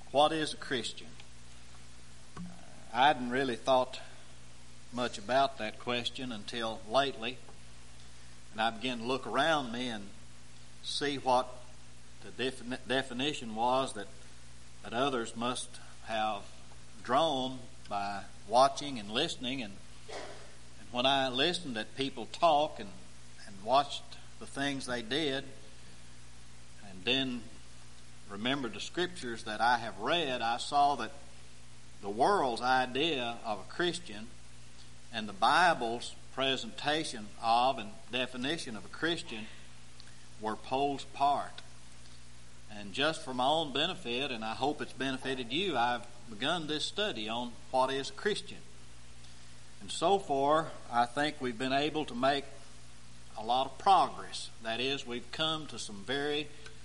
What is a Christian? I hadn't really thought much about that question until lately, and I began to look around me and see what the definition was that others must have drawn by watching and listening. And when I listened at people talk and watched the things they did, and then remembered the scriptures that I have read, I saw that the world's idea of a Christian and the Bible's presentation of and definition of a Christian were poles apart. And just for my own benefit, and I hope it's benefited you, I've begun this study on what is a Christian. And so far, I think we've been able to make a lot of progress. That is, we've come to some very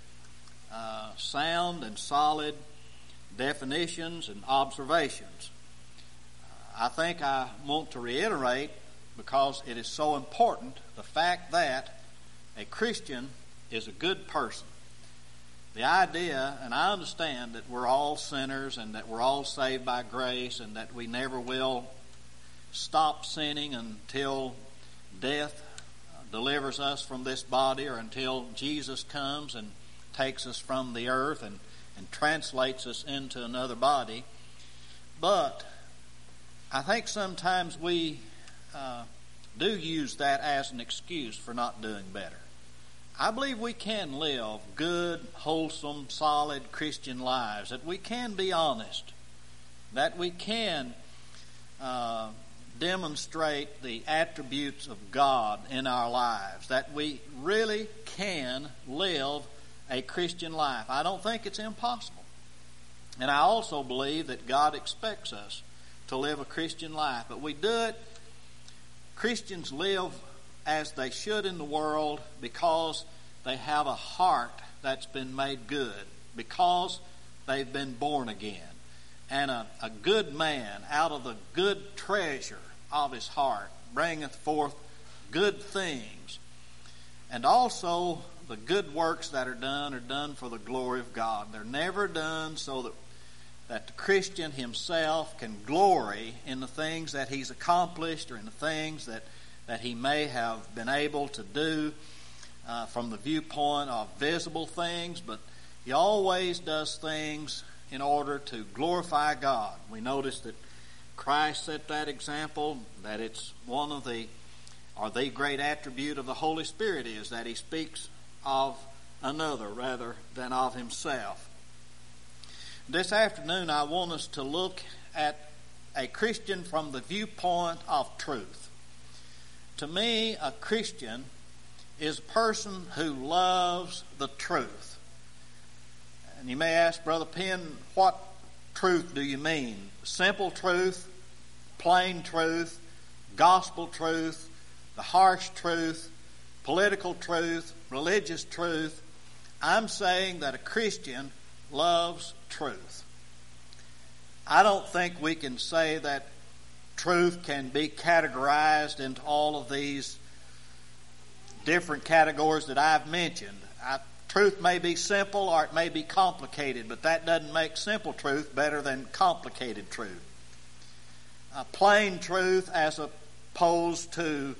sound and solid definitions and observations. I think I want to reiterate, because it is so important, the fact that a Christian is a good person. The idea, and I understand that we're all sinners and that we're all saved by grace and that we never will stop sinning until death delivers us from this body, or until Jesus comes and takes us from the earth and translates us into another body. But I think sometimes we do use that as an excuse for not doing better. I believe we can live good, wholesome, solid Christian lives, that we can be honest, that we can demonstrate the attributes of God in our lives, that we really can live a Christian life. I don't think it's impossible. And I also believe that God expects us to live a Christian life. But we do it, Christians live as they should in the world because they have a heart that's been made good, because they've been born again. And a good man out of the good treasure of his heart bringeth forth good things. And also the good works that are done for the glory of God. They're never done so that the Christian himself can glory in the things that he's accomplished, or in the things that he may have been able to do from the viewpoint of visible things, but he always does things in order to glorify God. We notice that Christ set that example, that it's one of the great attribute of the Holy Spirit is that he speaks of another rather than of himself. This afternoon I want us to look at a Christian from the viewpoint of truth. To me, a Christian is a person who loves the truth. And you may ask, Brother Penn, what truth do you mean? Simple truth, plain truth, gospel truth, the harsh truth, political truth, religious truth? I'm saying that a Christian loves truth. I don't think we can say that truth can be categorized into all of these different categories that I've mentioned. Truth may be simple or it may be complicated, but that doesn't make simple truth better than complicated truth. Plain truth as opposed to,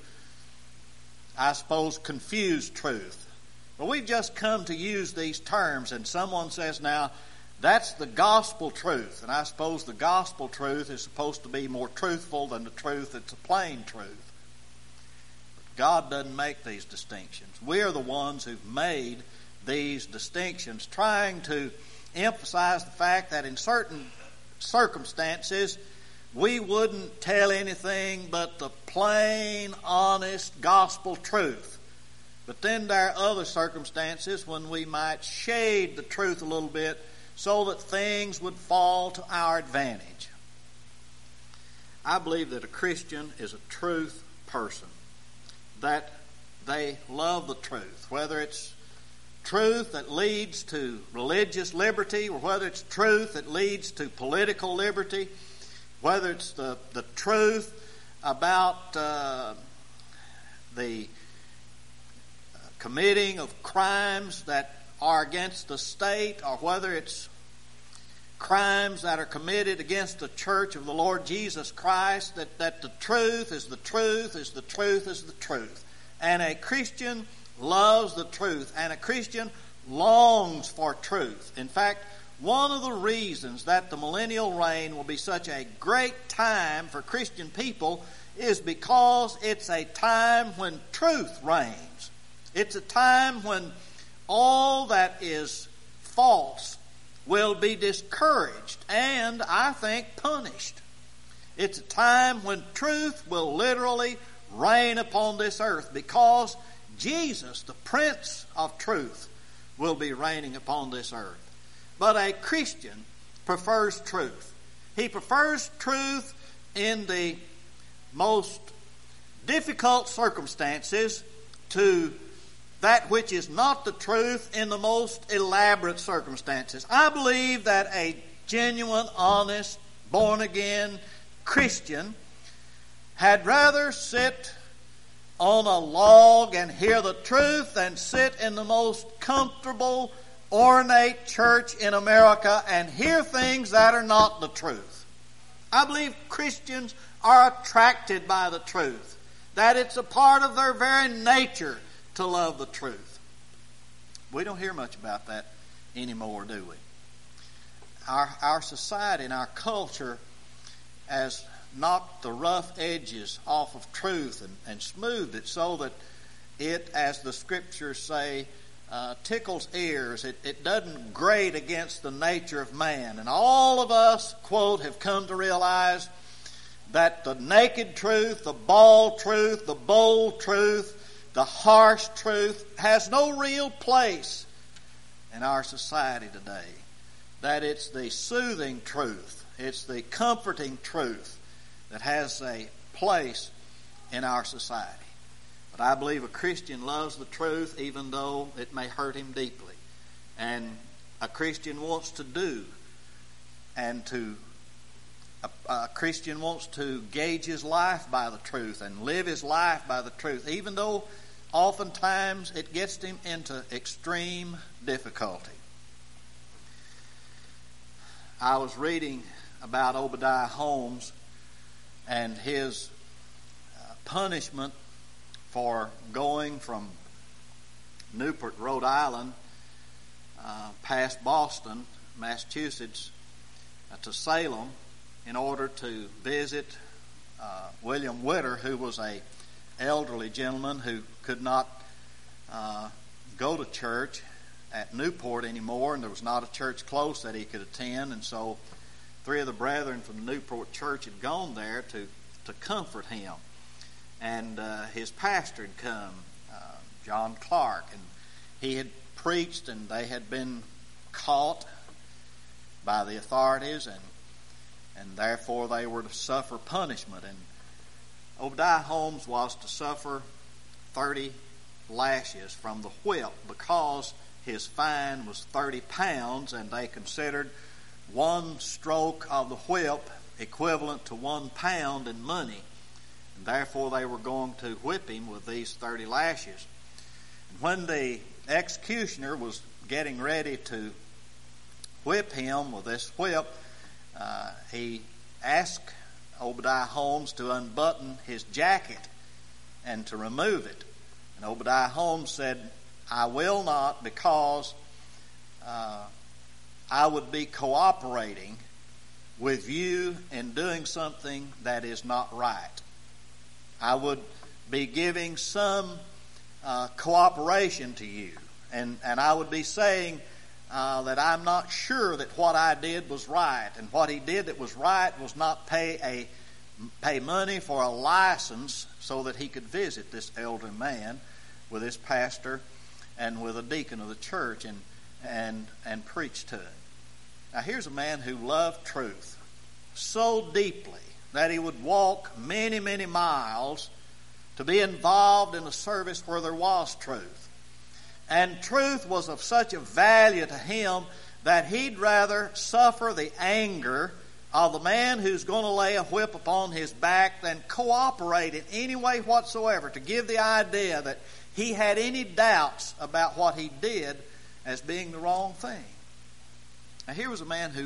I suppose, confused truth. Well, we've just come to use these terms, and someone says, now, that's the gospel truth. And I suppose the gospel truth is supposed to be more truthful than the truth that's a plain truth. But God doesn't make these distinctions. We are the ones who've made these distinctions, trying to emphasize the fact that in certain circumstances we wouldn't tell anything but the plain, honest gospel truth. But then there are other circumstances when we might shade the truth a little bit so that things would fall to our advantage. I believe that a Christian is a truth person, that they love the truth, whether it's truth that leads to religious liberty, or whether it's truth that leads to political liberty, whether it's the truth about the committing of crimes that are against the state, or whether it's crimes that are committed against the church of the Lord Jesus Christ, that the truth is the truth is the truth is the truth. And a Christian loves the truth, and a Christian longs for truth. In fact, one of the reasons that the millennial reign will be such a great time for Christian people is because it's a time when truth reigns. It's a time when all that is false will be discouraged and, I think, punished. It's a time when truth will literally reign upon this earth because Jesus, the Prince of Truth, will be reigning upon this earth. But a Christian prefers truth. He prefers truth in the most difficult circumstances to that which is not the truth in the most elaborate circumstances. I believe that a genuine, honest, born-again Christian had rather sit on a log and hear the truth than sit in the most comfortable, ornate church in America and hear things that are not the truth. I believe Christians are attracted by the truth, that it's a part of their very nature to love the truth. We don't hear much about that anymore, do we? Our society and our culture has knocked the rough edges off of truth and smoothed it so that it, as the scriptures say, tickles ears. It doesn't grate against the nature of man. And all of us, quote, have come to realize that the naked truth, the bald truth, the bold truth, the harsh truth has no real place in our society today. That it's the soothing truth, it's the comforting truth that has a place in our society. But I believe a Christian loves the truth even though it may hurt him deeply. And a Christian wants to do and a Christian wants to gauge his life by the truth and live his life by the truth, even though oftentimes it gets him into extreme difficulty. I was reading about Obadiah Holmes and his punishment for going from Newport, Rhode Island, past Boston, Massachusetts, to Salem in order to visit William Witter, who was a elderly gentleman who could not go to church at Newport anymore, and there was not a church close that he could attend, and so 3 of the brethren from the Newport church had gone there to comfort him. And his pastor had come, John Clark, and he had preached, and they had been caught by the authorities, and therefore they were to suffer punishment. And Obadiah Holmes was to suffer 30 lashes from the whip because his fine was 30 pounds, and they considered one stroke of the whip equivalent to 1 pound in money. And therefore they were going to whip him with these 30 lashes. And when the executioner was getting ready to whip him with this whip, he asked Obadiah Holmes to unbutton his jacket and to remove it. And Obadiah Holmes said, "I will not, because I would be cooperating with you in doing something that is not right. I would be giving some cooperation to you, and I would be saying that I'm not sure that what I did was right, and what he did that was right was not pay money for a license so that he could visit this elderly man with his pastor and with a deacon of the church and preach to him." Now here's a man who loved truth so deeply that he would walk many, many miles to be involved in a service where there was truth. And truth was of such a value to him that he'd rather suffer the anger of the man who's going to lay a whip upon his back than cooperate in any way whatsoever to give the idea that he had any doubts about what he did as being the wrong thing. Now here was a man who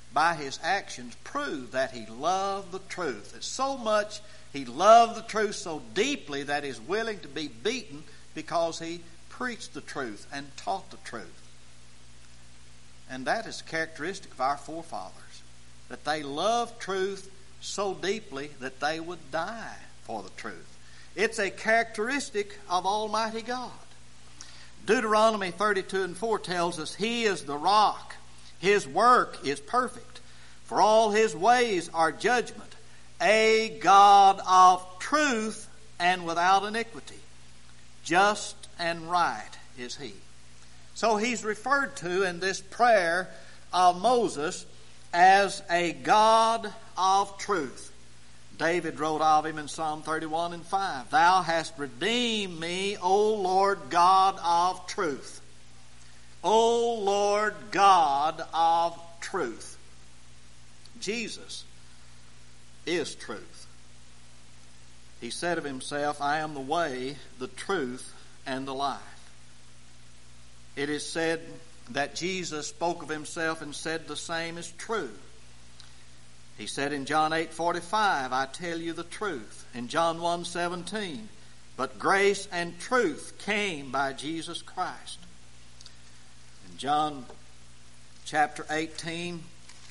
by his actions prove that he loved the truth. It's so much he loved the truth so deeply that he's willing to be beaten because he preached the truth and taught the truth. And that is a characteristic of our forefathers, that they loved truth so deeply that they would die for the truth. It's a characteristic of Almighty God. Deuteronomy 32:4 tells us, He is the rock. His work is perfect. For all His ways are judgment. A God of truth and without iniquity. Just and right is He. So He's referred to in this prayer of Moses as a God of truth. David wrote of Him in Psalm 31:5. Thou hast redeemed me, O Lord God of truth. O Lord God of truth. Jesus is truth. He said of Himself, I am the way, the truth, and the life. It is said that Jesus spoke of Himself and said the same is true. He said in John 8:45, I tell you the truth. In John 1:17, but grace and truth came by Jesus Christ. In John chapter 18,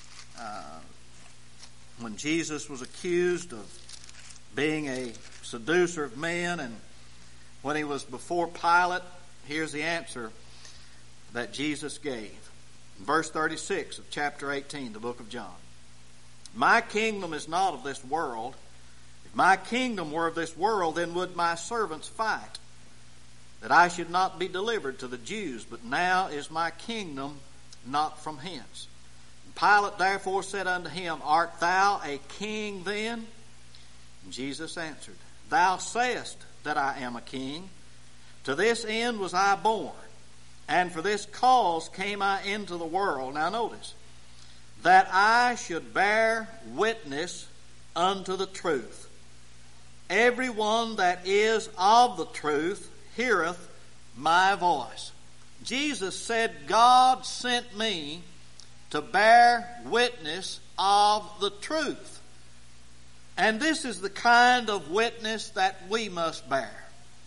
when Jesus was accused of being a seducer of men, and when He was before Pilate, here's the answer that Jesus gave. In verse 36 of chapter 18, the book of John. My kingdom is not of this world. If my kingdom were of this world, then would my servants fight, that I should not be delivered to the Jews. But now is my kingdom not from hence. And Pilate therefore said unto him, Art thou a king then? And Jesus answered, Thou sayest that I am a king. To this end was I born, and for this cause came I into the world. Now notice, that I should bear witness unto the truth. Everyone that is of the truth heareth my voice. Jesus said, God sent me to bear witness of the truth. And this is the kind of witness that we must bear.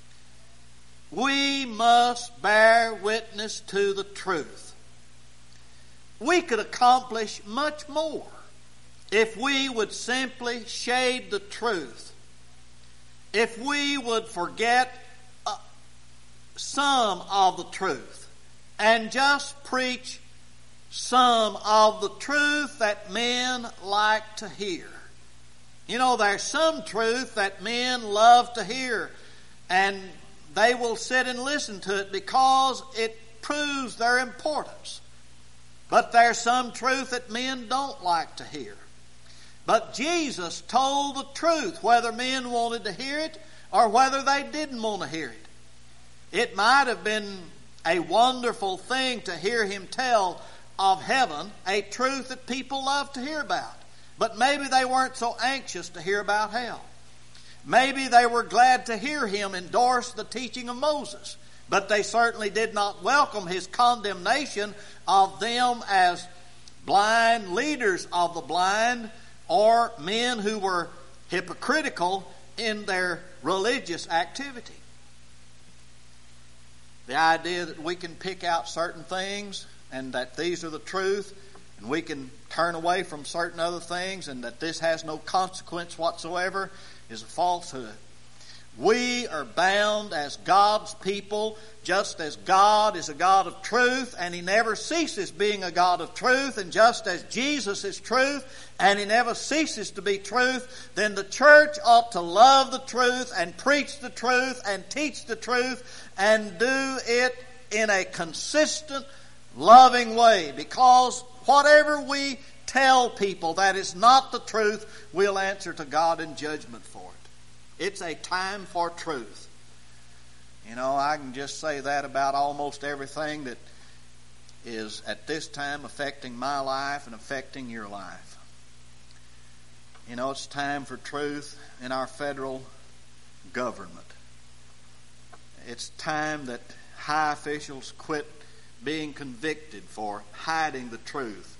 We must bear witness to the truth. We could accomplish much more if we would simply shade the truth. If we would forget some of the truth and just preach some of the truth that men like to hear. You know, there's some truth that men love to hear, and they will sit and listen to it because it proves their importance. But there's some truth that men don't like to hear. But Jesus told the truth, whether men wanted to hear it or whether they didn't want to hear it. It might have been a wonderful thing to hear Him tell of heaven, a truth that people love to hear about. But maybe they weren't so anxious to hear about hell. Maybe they were glad to hear Him endorse the teaching of Moses. But they certainly did not welcome His condemnation of them as blind leaders of the blind, or men who were hypocritical in their religious activity. The idea that we can pick out certain things and that these are the truth, and we can turn away from certain other things and that this has no consequence whatsoever, is a falsehood. We are bound as God's people, just as God is a God of truth, and He never ceases being a God of truth, and just as Jesus is truth, and He never ceases to be truth, then the church ought to love the truth, and preach the truth, and teach the truth, and do it in a consistent, loving way, because whatever we tell people that is not the truth, we'll answer to God in judgment for it. It's a time for truth. You know, I can just say that about almost everything that is at this time affecting my life and affecting your life. You know, it's time for truth in our federal government. It's time that high officials quit being convicted for hiding the truth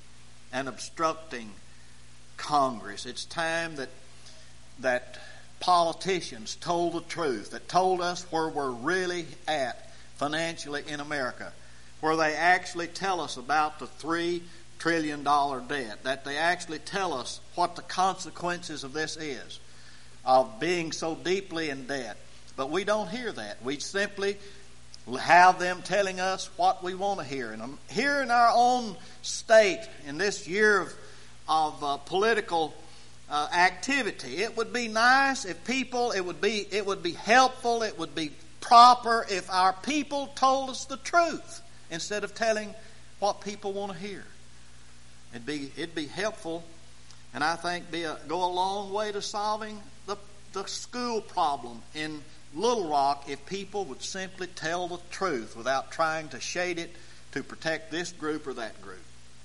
and obstructing Congress. It's time that politicians told the truth, that told us where we're really at financially in America, where they actually tell us about the $3 trillion debt, that they actually tell us what the consequences of this is, of being so deeply in debt. But we don't hear that. We simply have them telling us what we want to hear. And here in our own state, in this year of political activity, it would be nice if people, it would be helpful, it would be proper if our people told us the truth instead of telling what people want to hear. It'd be helpful, and I think go a long way to solving the school problem in Little Rock if people would simply tell the truth without trying to shade it to protect this group or that group.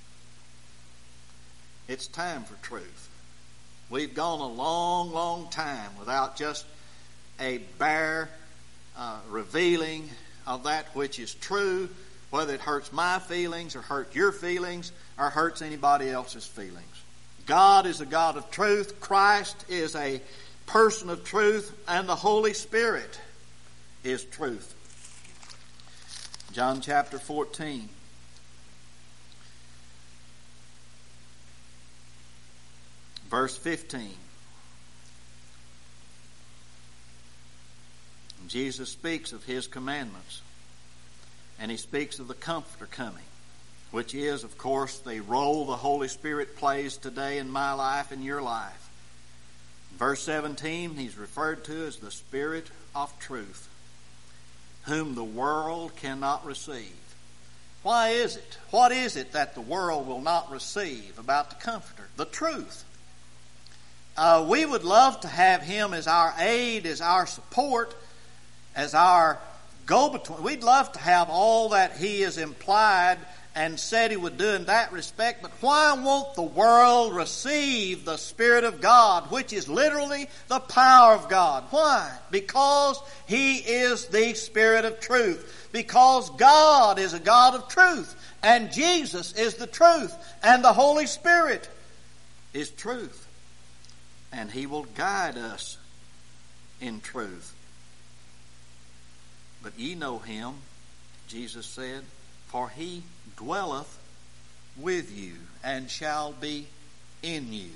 It's time for truth. We've gone a long, long time without just a bare revealing of that which is true, whether it hurts my feelings or hurts your feelings or hurts anybody else's feelings. God is a God of truth. Christ is a person of truth, and the Holy Spirit is truth. John chapter 14. Verse 15. Jesus speaks of His commandments, and He speaks of the Comforter coming, which is, of course, the role the Holy Spirit plays today in my life and your life. Verse 17, He's referred to as the Spirit of truth, whom the world cannot receive. Why is it? What is it that the world will not receive about the Comforter? The truth. We would love to have Him as our aid, as our support, as our go-between. We'd love to have all that He has implied and said He would do in that respect, but why won't the world receive the Spirit of God, which is literally the power of God? Why? Because He is the Spirit of truth. Because God is a God of truth, and Jesus is the truth, and the Holy Spirit is truth. And He will guide us in truth. But ye know Him, Jesus said, for He dwelleth with you and shall be in you.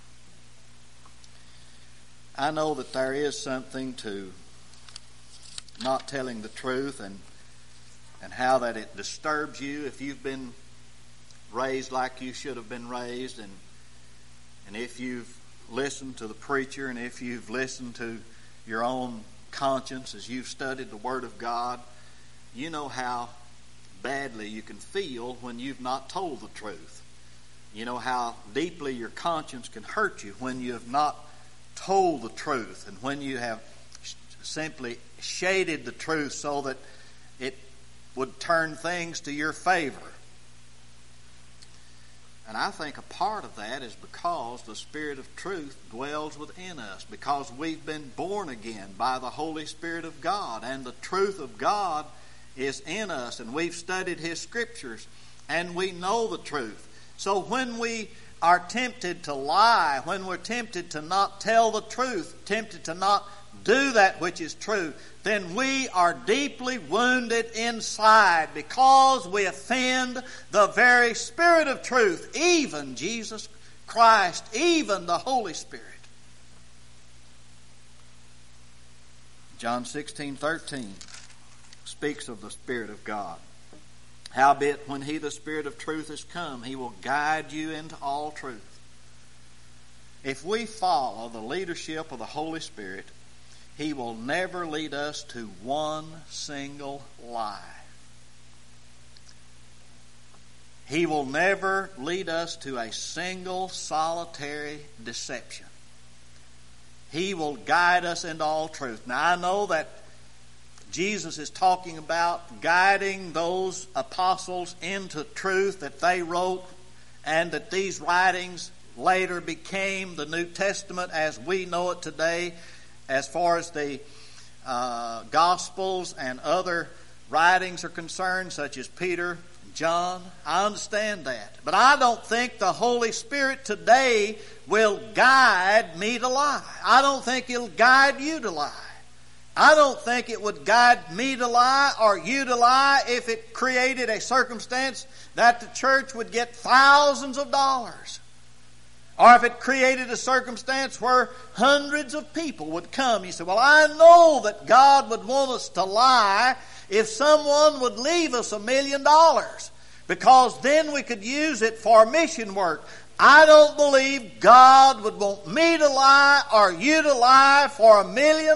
I know that there is something to not telling the truth and how that it disturbs you if you've been raised like you should have been raised, and if you've listened to the preacher, and if you've listened to your own conscience as you've studied the Word of God, you know how badly you can feel when you've not told the truth. You know how deeply your conscience can hurt you when you have not told the truth, and when you have simply shaded the truth so that it would turn things to your favor. And I think a part of that is because the Spirit of truth dwells within us, because we've been born again by the Holy Spirit of God, and the truth of God is in us, and we've studied His Scriptures, and we know the truth. So when we are tempted to lie, when we're tempted to not tell the truth, tempted to not do that which is true, then we are deeply wounded inside because we offend the very Spirit of truth, even Jesus Christ, even the Holy Spirit. John 16:13 speaks of the Spirit of God. Howbeit, when He, the Spirit of truth, is come, He will guide you into all truth. If we follow the leadership of the Holy Spirit, He will never lead us to one single lie. He will never lead us to a single solitary deception. He will guide us into all truth. Now, I know that Jesus is talking about guiding those apostles into truth that they wrote, and that these writings later became the New Testament as we know it today, as far as the Gospels and other writings are concerned, such as Peter, John. I understand that. But I don't think the Holy Spirit today will guide me to lie. I don't think He'll guide you to lie. I don't think it would guide me to lie or you to lie if it created a circumstance that the church would get thousands of dollars. Or if it created a circumstance where hundreds of people would come. You say, well, I know that God would want us to lie if someone would leave us $1 million, because then we could use it for mission work. I don't believe God would want me to lie or you to lie for $1 million.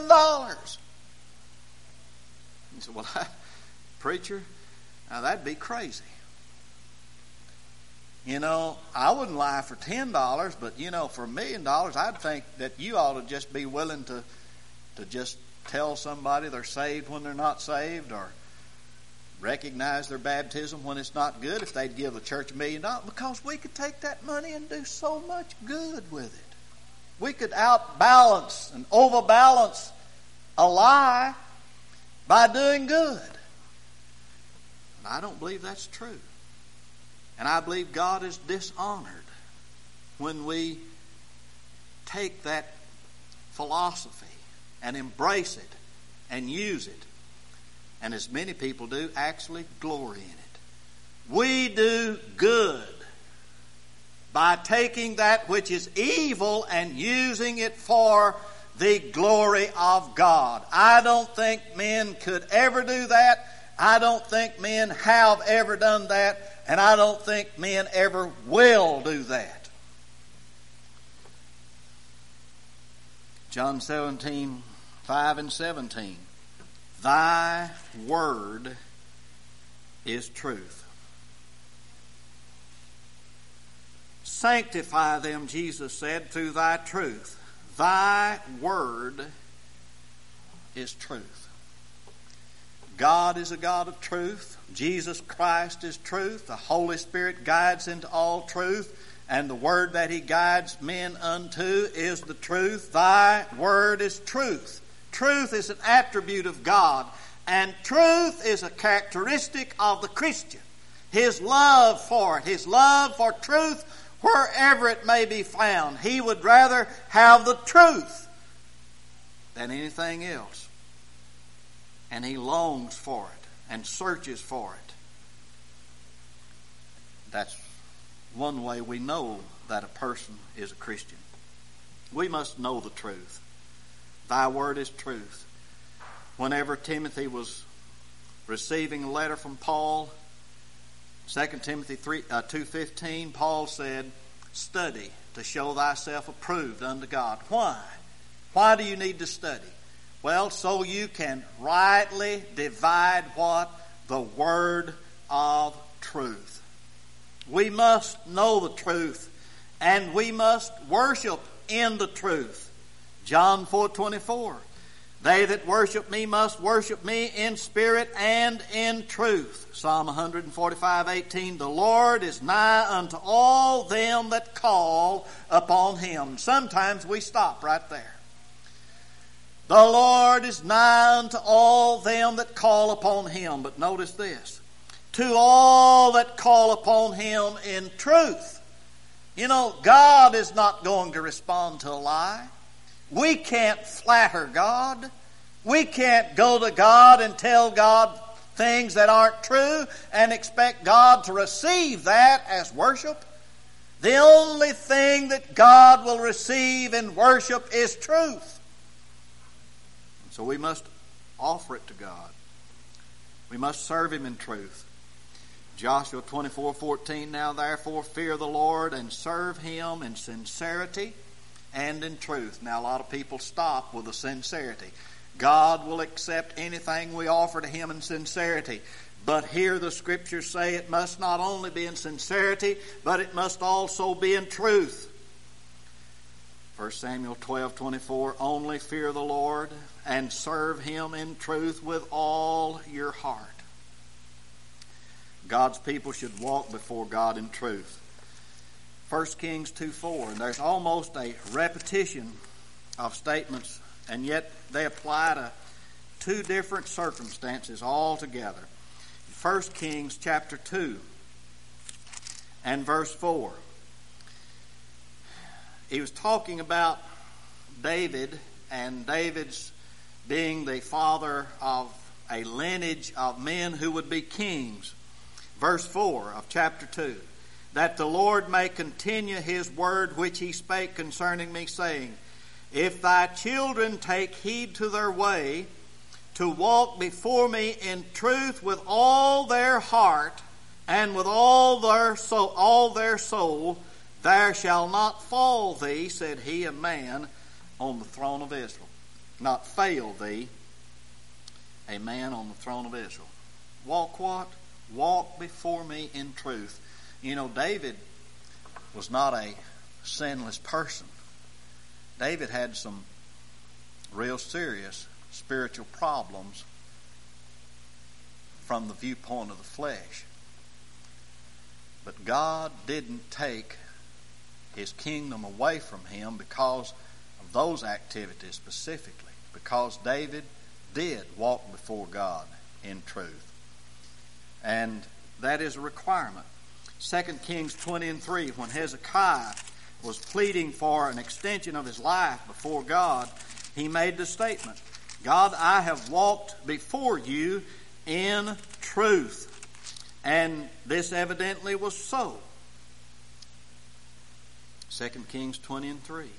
You say, well, preacher, now that'd be crazy. You know, I wouldn't lie for $10, but, you know, for $1 million, I'd think that you ought to just be willing to just tell somebody they're saved when they're not saved, or recognize their baptism when it's not good, if they'd give the church $1 million, because we could take that money and do so much good with it. We could outbalance and overbalance a lie by doing good. And I don't believe that's true. And I believe God is dishonored when we take that philosophy and embrace it and use it. And as many people do, actually glory in it. We do good by taking that which is evil and using it for the glory of God. I don't think men could ever do that. I don't think men have ever done that. And I don't think men ever will do that. John 17:5-17. Thy word is truth. Sanctify them, Jesus said, through thy truth. Thy word is truth. God is a God of truth. Jesus Christ is truth. The Holy Spirit guides into all truth. And the word that He guides men unto is the truth. Thy word is truth. Truth is an attribute of God. And truth is a characteristic of the Christian. His love for it. His love for truth wherever it may be found. He would rather have the truth than anything else. And he longs for it and searches for it. That's one way we know that a person is a Christian. We must know the truth. Thy word is truth. Whenever Timothy was receiving a letter from Paul, 2 Timothy 2:15, Paul said, study to show thyself approved unto God. Why? Why do you need to study? Well, so you can rightly divide what? The word of truth. We must know the truth, and we must worship in the truth. John 4:24. They that worship me must worship me in spirit and in truth. Psalm 145:18. The Lord is nigh unto all them that call upon Him. Sometimes we stop right there. The Lord is nigh unto all them that call upon Him. But notice this. To all that call upon Him in truth. You know, God is not going to respond to a lie. We can't flatter God. We can't go to God and tell God things that aren't true and expect God to receive that as worship. The only thing that God will receive in worship is truth. So we must offer it to God. We must serve Him in truth. Joshua 24:14. Now therefore fear the Lord and serve Him in sincerity and in truth. Now a lot of people stop with the sincerity. God will accept anything we offer to Him in sincerity. But here the Scriptures say it must not only be in sincerity, but it must also be in truth. 1 Samuel 12:24. Only fear the Lord and serve Him in truth with all your heart. God's people should walk before God in truth. 1 Kings 2:4. And there's almost a repetition of statements, and yet they apply to two different circumstances altogether. 1 Kings chapter 2 and verse 4. He was talking about David, and David's being the father of a lineage of men who would be kings. Verse 4 of chapter 2. That the Lord may continue his word which he spake concerning me, saying, if thy children take heed to their way, to walk before me in truth with all their heart and with all their soul, there shall not fall thee, said he, a man on the throne of Israel. Not fail thee, a man on the throne of Israel. Walk what? Walk before me in truth. You know, David was not a sinless person. David had some real serious spiritual problems from the viewpoint of the flesh. But God didn't take his kingdom away from him because of those activities specifically, because David did walk before God in truth. And that is a requirement. 2 Kings 20:3, when Hezekiah was pleading for an extension of his life before God, he made the statement, God, I have walked before you in truth. And this evidently was so. 2 Kings 20:3.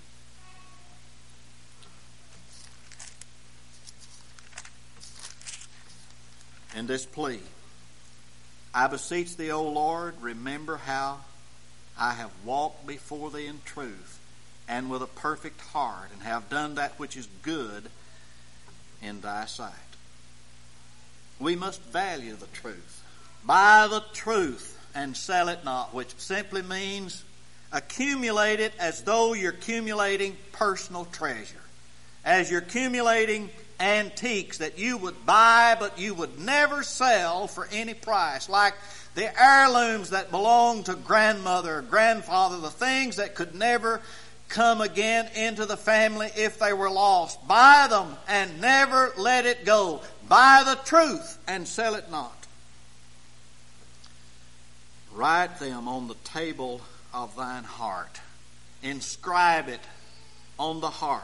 In this plea, I beseech thee, O Lord, remember how I have walked before thee in truth and with a perfect heart, and have done that which is good in thy sight. We must value the truth. Buy the truth and sell it not, which simply means accumulate it as though you're accumulating personal treasure. As you're accumulating antiques that you would buy but you would never sell for any price, like the heirlooms that belonged to grandmother or grandfather, the things that could never come again into the family if they were lost. Buy them and never let it go. Buy the truth and sell it not. Write them on the table of thine heart. Inscribe it on the heart.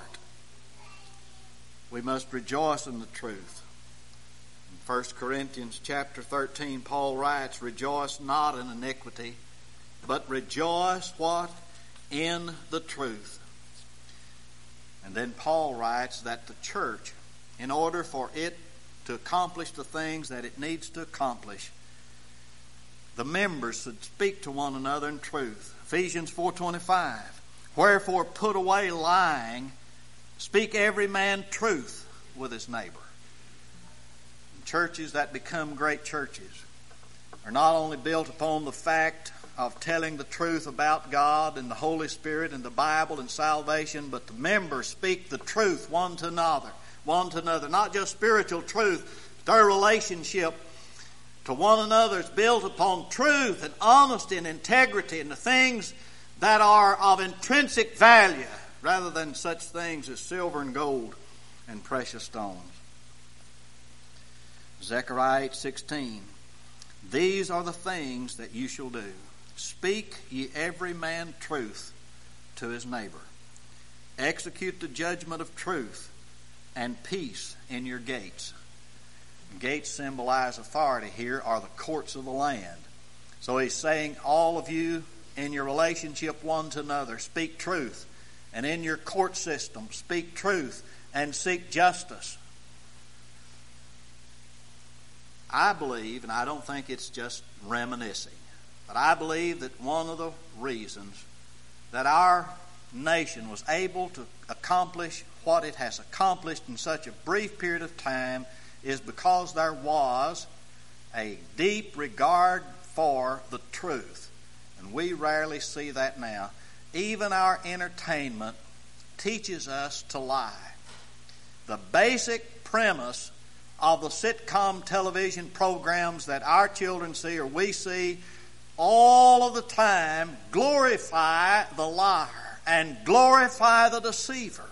We must rejoice in the truth. In 1 Corinthians chapter 13, Paul writes, rejoice not in iniquity, but rejoice what? In the truth. And then Paul writes that the church, in order for it to accomplish the things that it needs to accomplish, the members should speak to one another in truth. Ephesians 4:25. Wherefore put away lying, speak every man truth with his neighbor. And churches that become great churches are not only built upon the fact of telling the truth about God and the Holy Spirit and the Bible and salvation, but the members speak the truth one to another. Not just spiritual truth, but their relationship to one another is built upon truth and honesty and integrity and the things that are of intrinsic value, rather than such things as silver and gold and precious stones. Zechariah 8:16. These are the things that you shall do. Speak ye every man truth to his neighbor. Execute the judgment of truth and peace in your gates. Gates symbolize authority here, are the courts of the land. So he's saying, all of you in your relationship one to another, speak truth. And in your court system, speak truth and seek justice. I believe, and I don't think it's just reminiscing, but I believe that one of the reasons that our nation was able to accomplish what it has accomplished in such a brief period of time is because there was a deep regard for the truth. And we rarely see that now. Even our entertainment teaches us to lie. The basic premise of the sitcom television programs that our children see or we see all of the time glorify the liar and glorify the deceiver.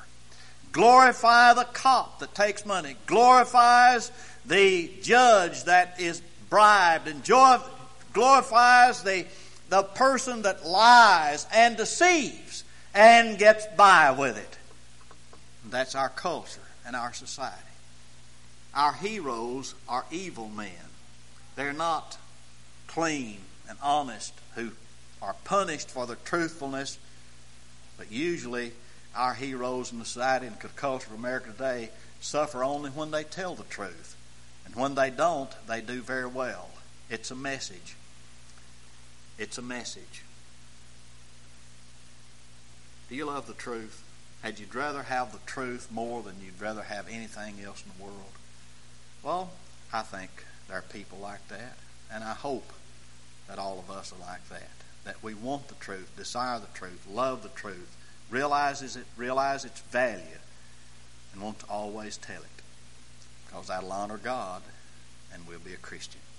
Glorify the cop that takes money. Glorifies the judge that is bribed, and glorifies the person that lies and deceives and gets by with it. That's our culture and our society. Our heroes are evil men. They're not clean and honest who are punished for their truthfulness, but usually our heroes in the society and culture of America today suffer only when they tell the truth. And when they don't, they do very well. It's a message. It's a message. Do you love the truth? Had you rather have the truth more than you'd rather have anything else in the world? Well, I think there are people like that, and I hope that all of us are like that we want the truth, desire the truth, love the truth, realize its value, and want to always tell it, because that'll honor God and we'll be a Christian.